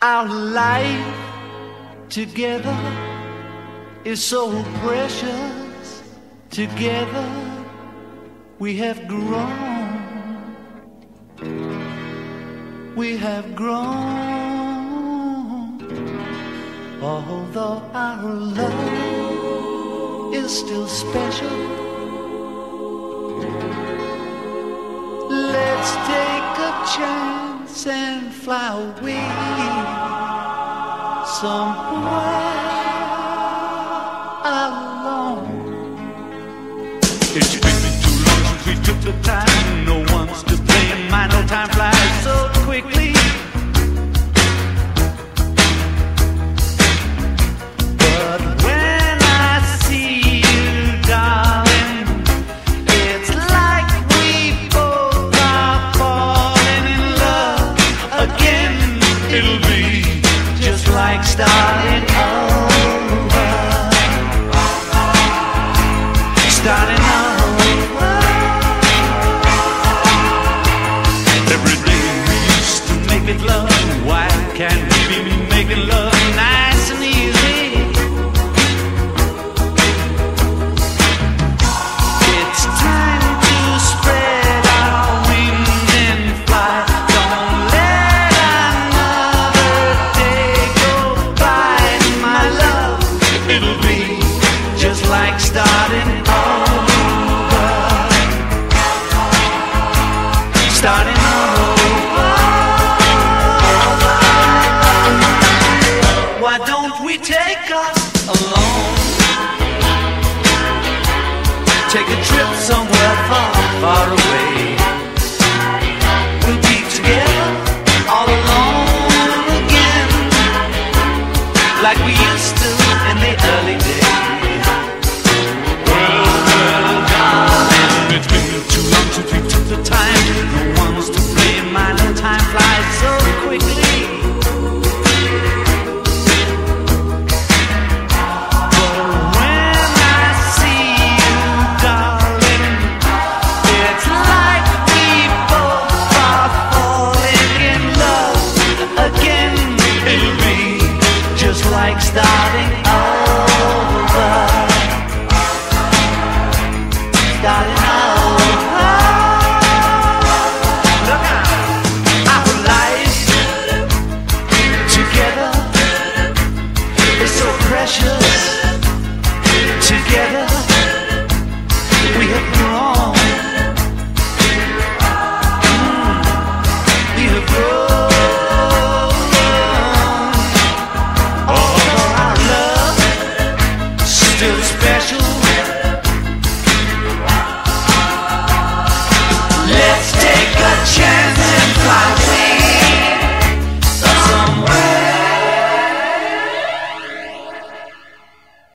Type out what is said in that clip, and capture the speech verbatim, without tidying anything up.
Our life together is so precious. Together we have grown. We have grown. Although our love is still special, let's take a chance and fly away somewhere alone. It's been too long since we took the time. No one's to blame. My no time flies so quickly. But when I see you, darling, it's like we both are falling in love again. It'll be just like starting over. Starting over. Every day we used to make it love. Why can't we be making love nice and easy? It's time to spread our wings and fly. Don't let another day go by, my love. It'll be just like starting over. Starting over. Why don't we take us alone? Take a trip somewhere far, far away. We'll be together all alone again, like we used to in the early days. Well, well, darling, it's been too long since we took the time. No one's to blame. My no time flies so quickly. But when I see you, darling, it's like we both are falling in love again. It'll be just like starting over. Starting over. Look out. Our life together is so precious. Together we have grown. Mm, we have grown. Although our love still special.